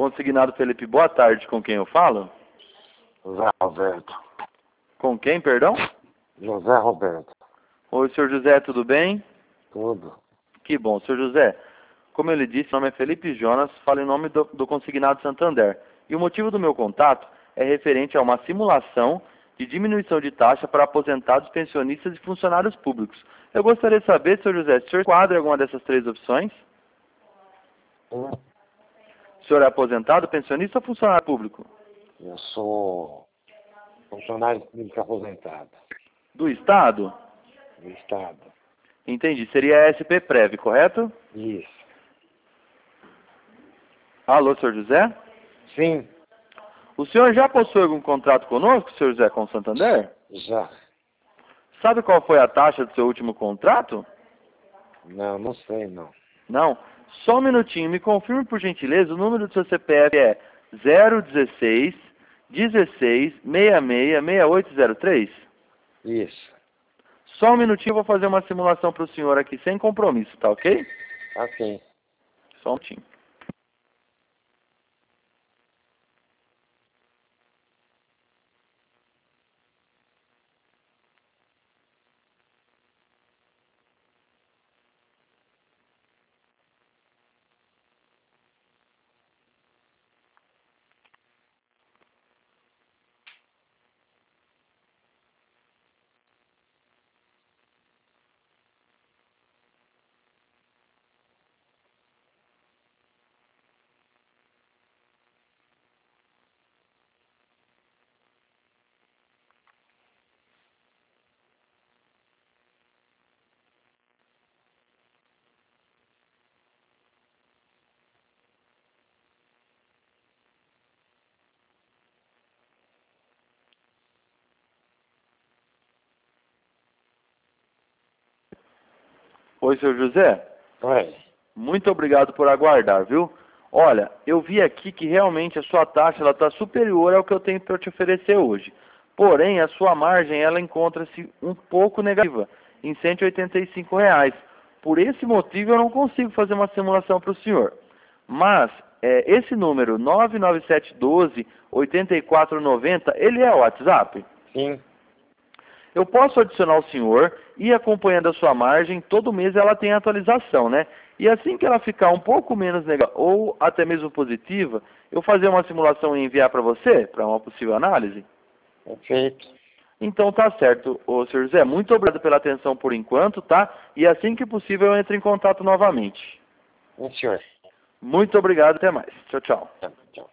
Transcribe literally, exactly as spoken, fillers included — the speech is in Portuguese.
Consignado Felipe, boa tarde. Com quem eu falo? José Roberto. Com quem, perdão? José Roberto. Oi, senhor José, tudo bem? Tudo. Que bom. Senhor José, como eu lhe disse, meu nome é Felipe Jonas, falo em nome do, do Consignado Santander. E o motivo do meu contato é referente a uma simulação de diminuição de taxa para aposentados, pensionistas e funcionários públicos. Eu gostaria de saber, senhor José, se o senhor enquadra alguma dessas três opções? Hum, O senhor é aposentado, pensionista ou funcionário público? Eu sou funcionário público aposentado Do Estado? do Estado. Entendi. Seria a S P Prev, correto? Isso. Alô, senhor José? Sim, O senhor já possui algum contrato conosco, senhor José, com o Santander? já. Sabe qual foi a taxa do seu último contrato? Não, não sei não. Não? Só um minutinho, me confirme por gentileza, o número do seu C P F é zero dezesseis, dezesseis, sessenta e seis, sessenta e oito zero três? Isso. Só um minutinho, eu vou fazer uma simulação para o senhor aqui, sem compromisso, tá ok? Ok. Só um minutinho. Oi, senhor José? Oi. Muito obrigado por aguardar, viu? Olha, eu vi aqui que realmente a sua taxa está superior ao que eu tenho para te oferecer hoje. Porém, a sua margem ela encontra-se um pouco negativa, em cento e oitenta e cinco reais. Por esse motivo, eu não consigo fazer uma simulação para o senhor. Mas, é, esse número, nove nove sete um dois, oito quatro nove zero, ele é o WhatsApp? Sim. Eu posso adicionar o senhor e acompanhando a sua margem, todo mês ela tem atualização, né? E assim que ela ficar um pouco menos negativa ou até mesmo positiva, eu fazer uma simulação e enviar para você, para uma possível análise? Perfeito. Então tá certo, ô senhor José. Muito obrigado pela atenção por enquanto, tá? E assim que possível eu entro em contato novamente. Sim, senhor. Muito obrigado, até mais. Tchau, tchau. Tá, tchau.